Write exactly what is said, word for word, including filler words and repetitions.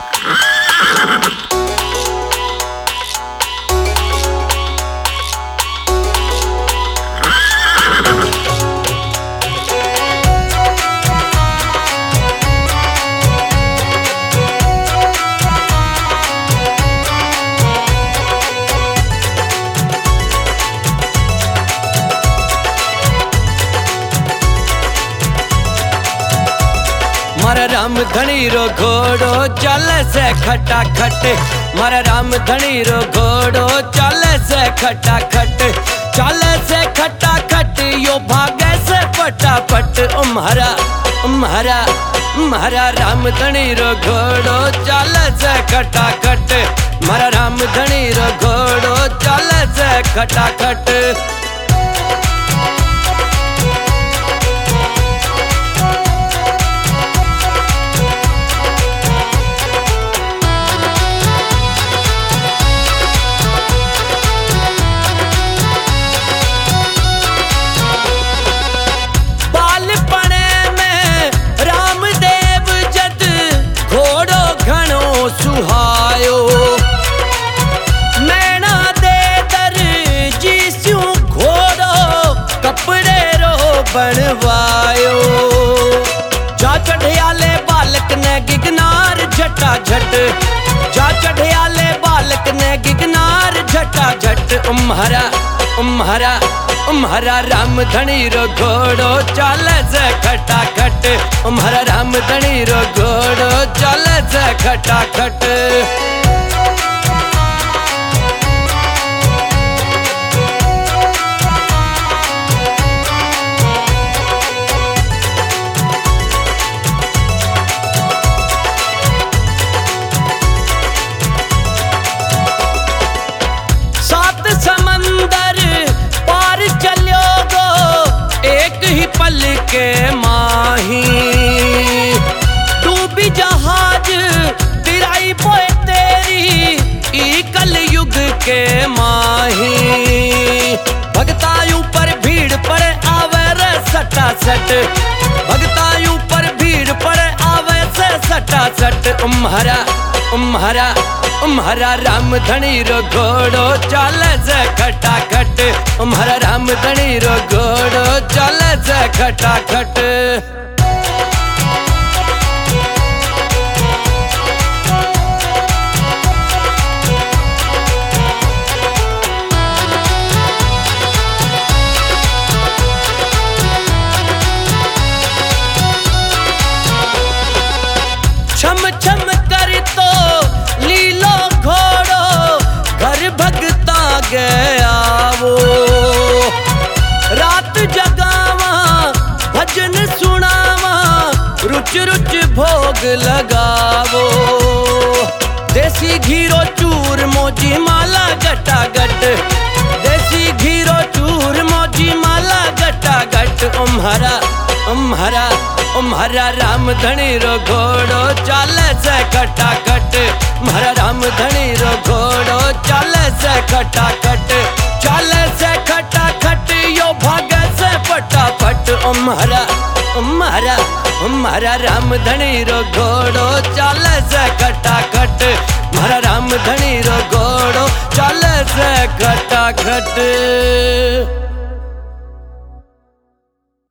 मारा राम धनी रो घोड़ो चल से खटा खट, मारा राम धनी रो घोड़ो चल से खटा खट, चल से खटा खट यो भागे से फटाफट। ओ मारा मारा मारा राम धनी रो घोड़ो चल से खटा खट, मारा राम धनी रो घोड़ो चल से खटा खट। सुहायो नैना दे दर जीसू घोड़ो कपड़े रो बनवायो। जा चढ़ियाले बालक ने गिगनार झटा झट, जा चढ़ियाले बालक ने गिगनार झटा झट। उम्हरा उम्हरा उम्हरा राम धनी रो घोड़ो चल से खटा खट, उम्हरा राम धनी रो घोड़ो चल से खटा खट। सात समंदर पार चलो गो एक ही पल के माही, डूबी जहाज तिराई पोए तेरी ई कल युग के माही। भगतायूं पर भीड़ पड़े आवे रे सटा सट, भगतायूं पर भीड़ पड़े आवे से सटा सट। उम्हरा उम्हरा उम्हरा राम धनी रो घोड़ो चल से खटा खट, उम्हरा राम धनी रो घोड़ो चल से खटा खट। छम छम कर तो लीलो घोड़ो घर भगता गया वो, रात जगावा भजन सुनावा रुच रुच भोग लगावो। देसी घीरो चूर मोजी माला गटा गट, देसी घीरो चूर मोजी माला गटा गट। उम्हरा उम्हरा उम्हरा राम धनी रो घोड़ो चल से खटा खट, म्हारा राम धनी रो घोड़ो चल से खटा खट, चल से खटा खट यो भाग से फटाफट। उम्हरा उम्हरा उम्हरा राम धनी रो घोड़ो चल से खटा खट, म्हारा राम धनी रो घोड़ो चल से खटा खट।